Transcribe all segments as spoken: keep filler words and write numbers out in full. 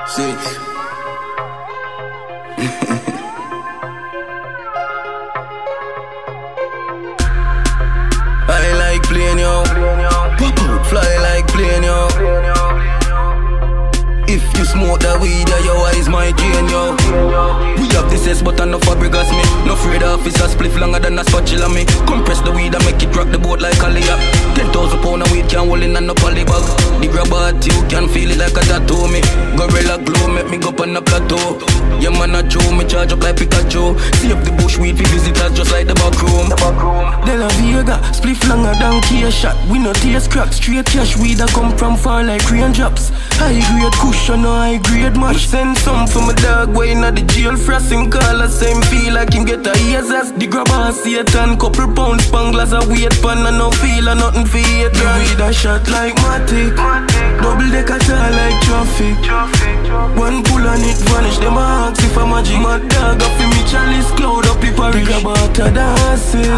Six. I like playing yo. Pop out, fly like plane yo. If you smoke that weed, yeah, your eyes might drain yo. We have this S but no Fabregas me. No afraid officer spliff longer than a spatula me. Compress the weed and make it rock the boat like a layup. Ten thousand pound of weed can't hold in and no poly bag. The grab at you can feel it like a tattoo me. Gorilla glue make me go up on the plateau. Yeah man a Joe, me charge up like Pikachu. See up the bush weed for visitors just like the back room. De La Vega, spliff longer than key shot. We no taste crack, straight cash weed that come from far like raindrops. High grade cushion or high grade mash. Send some for my dog way in the jail. Frosting collar, same feel like him get a ears as the grabber Satan. Couple pounds spanglers a weight pan and no feel and nothing for it. The weed a shot like Matic. Double deck a tar like traffic. One pull on it vanish, them a ask if I'm magic. My dog up in me chalice, cloud up the parish. The grabber to the acid.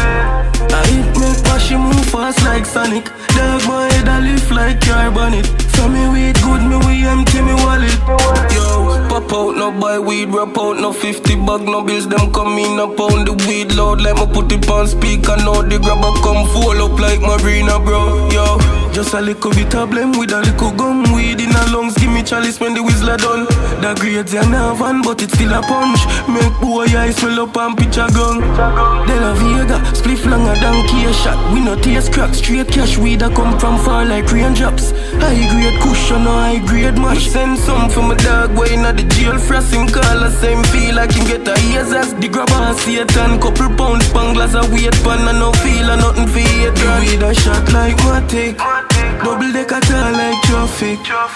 I hit make pashy move fast like Sonic. Dog my head a lift like carbonate. So me weed good, me we empty me wallet. Yo, pop out, no buy weed, rap out, no fifty bag, no bills, them come in a pound. The weed loud, like me put it on speaker. Now the grabber come full up like Marina, bro. Yo, just a little bit of blame with a little gum. Weed in a lungs, give me chalice when the whistler done. The grades are not van, but it still a punch. Make boy eyes swell up and pitch a gun. De La Vega, spliff longer than key shot. We no taste crack, straight cash weed that come from far like raindrops. High grade cushion or high grade mash. Send some for my dog way in the jail. Frosting collar, same feel like him get a ears as the grabber Satan. Couple pounds spanglers a weight pan and no feel and nothing for it. The weed a shot like Matic. Double deck a tar like traffic.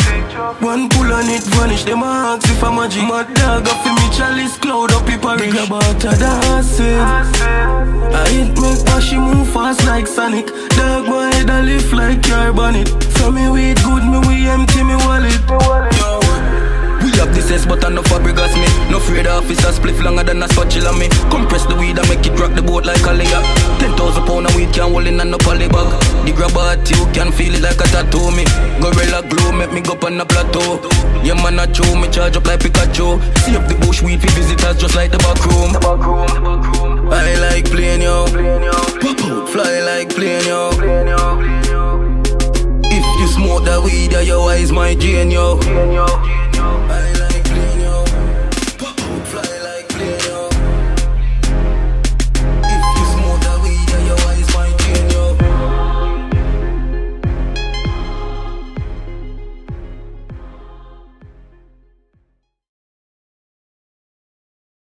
One pull on it vanish, them a ask if I'm magic. My dog up in me chalice, cloud up the parish. The grabber to the acid. I hit make pashy move fast like Sonic. Dog my head a lift like carbonate. So me weed good, me we empty me wallet. Yo, we have this S but no Fabregas me. No afraid officer spliff longer than a spatula me. Compress the weed and make it rock the boat like a layup. Ten thousand pound of weed can't hold in and no poly bag. The grabber at you can feel it like a tattoo me. Gorilla glue make me go up on the plateau. Yeah man a Joe, me charge up like Pikachu. See up the bush weed for visitors just like the back room. I like playing yo. Pop out, fly like plane yo. If you smoke that weed, yeah, your eyes might drain yo.